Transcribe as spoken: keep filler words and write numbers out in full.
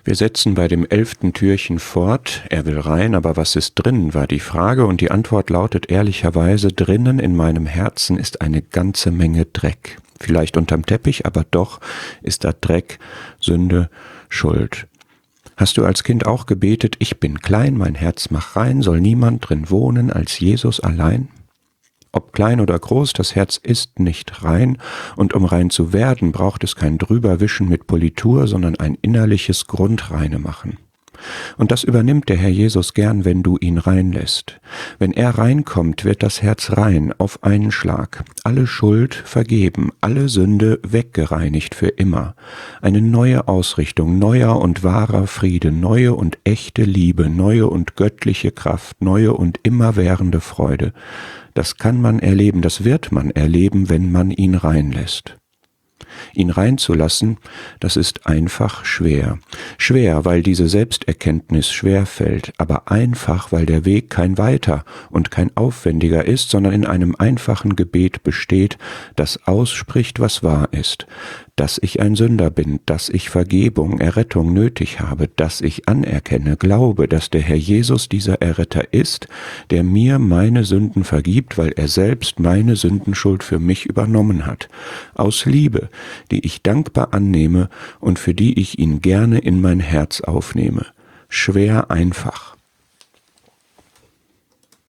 Wir setzen bei dem elften Türchen fort. Er will rein, aber was ist drin, war die Frage, und die Antwort lautet ehrlicherweise: Drinnen in meinem Herzen ist eine ganze Menge Dreck. Vielleicht unterm Teppich, aber doch ist da Dreck, Sünde, Schuld. Hast du als Kind auch gebetet: Ich bin klein, mein Herz mach rein, soll niemand drin wohnen als Jesus allein? Ob klein oder groß, das Herz ist nicht rein, und um rein zu werden, braucht es kein Drüberwischen mit Politur, sondern ein innerliches Grundreinemachen. Und das übernimmt der Herr Jesus gern, wenn du ihn reinlässt. Wenn er reinkommt, wird das Herz rein, auf einen Schlag. Alle Schuld vergeben, alle Sünde weggereinigt für immer. Eine neue Ausrichtung, neuer und wahrer Friede, neue und echte Liebe, neue und göttliche Kraft, neue und immerwährende Freude. Das kann man erleben, das wird man erleben, wenn man ihn reinlässt. Ihn reinzulassen, das ist einfach schwer. Schwer, weil diese Selbsterkenntnis schwer fällt, aber einfach, weil der Weg kein weiter und kein aufwendiger ist, sondern in einem einfachen Gebet besteht, das ausspricht, was wahr ist, dass ich ein Sünder bin, dass ich Vergebung, Errettung nötig habe, dass ich anerkenne, glaube, dass der Herr Jesus dieser Erretter ist, der mir meine Sünden vergibt, weil er selbst meine Sündenschuld für mich übernommen hat, aus Liebe, die ich dankbar annehme und für die ich ihn gerne in mein Herz aufnehme. Schwer einfach.